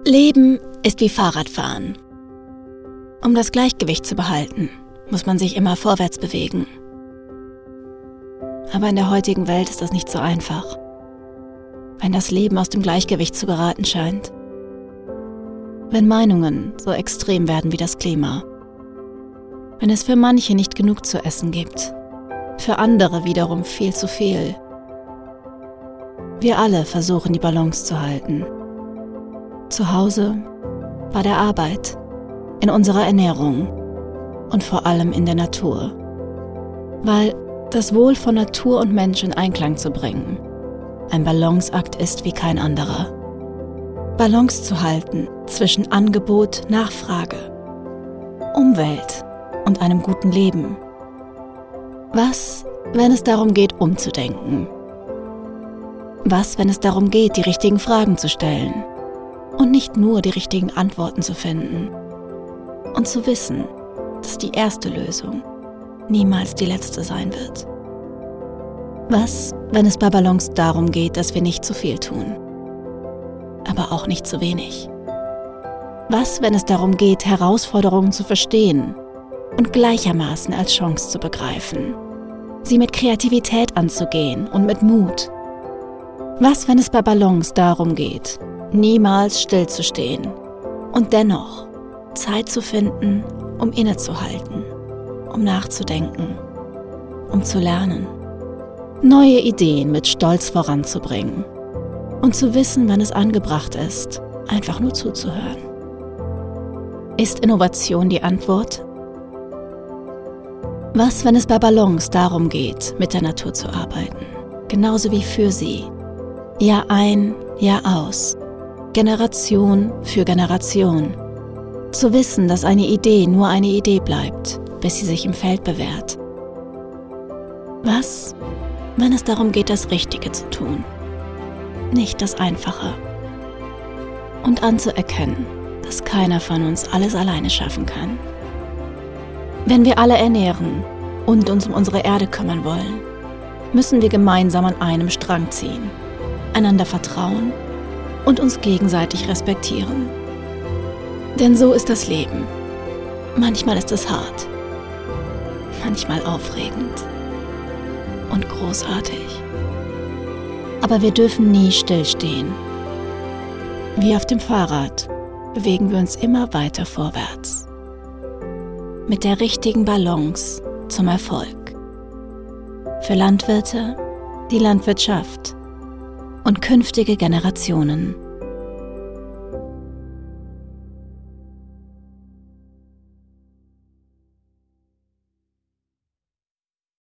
Leben ist wie Fahrradfahren. Um das Gleichgewicht zu behalten, muss man sich immer vorwärts bewegen. Aber in der heutigen Welt ist das nicht so einfach, wenn das Leben aus dem Gleichgewicht zu geraten scheint. Wenn Meinungen so extrem werden wie das Klima. Wenn es für manche nicht genug zu essen gibt, für andere wiederum viel zu viel. Wir alle versuchen, die Balance zu halten. Zu Hause, bei der Arbeit, in unserer Ernährung und vor allem in der Natur. Weil das Wohl von Natur und Mensch in Einklang zu bringen ein Balanceakt ist wie kein anderer. Balance zu halten zwischen Angebot, Nachfrage, Umwelt und einem guten Leben. Was, wenn es darum geht, umzudenken? Was, wenn es darum geht, die richtigen Fragen zu stellen und nicht nur die richtigen Antworten zu finden und zu wissen, dass die erste Lösung niemals die letzte sein wird? Was, wenn es bei Balance darum geht, dass wir nicht zu viel tun, aber auch nicht zu wenig? Was, wenn es darum geht, Herausforderungen zu verstehen und gleichermaßen als Chance zu begreifen, sie mit Kreativität anzugehen und mit Mut? Was, wenn es bei Balance darum geht, niemals stillzustehen und dennoch Zeit zu finden, um innezuhalten, um nachzudenken, um zu lernen, neue Ideen mit Stolz voranzubringen und zu wissen, wann es angebracht ist, einfach nur zuzuhören? Ist Innovation die Antwort? Was, wenn es bei Balance darum geht, mit der Natur zu arbeiten, genauso wie für sie, Jahr ein, Jahr aus, Generation für Generation, zu wissen, dass eine Idee nur eine Idee bleibt, bis sie sich im Feld bewährt? Was, wenn es darum geht, das Richtige zu tun, nicht das Einfache? Und anzuerkennen, dass keiner von uns alles alleine schaffen kann. Wenn wir alle ernähren und uns um unsere Erde kümmern wollen, müssen wir gemeinsam an einem Strang ziehen, einander vertrauen und uns gegenseitig respektieren. Denn so ist das Leben. Manchmal ist es hart, manchmal aufregend und großartig. Aber wir dürfen nie stillstehen. Wie auf dem Fahrrad bewegen wir uns immer weiter vorwärts. Mit der richtigen Balance zum Erfolg. Für Landwirte, die Landwirtschaft und künftige Generationen.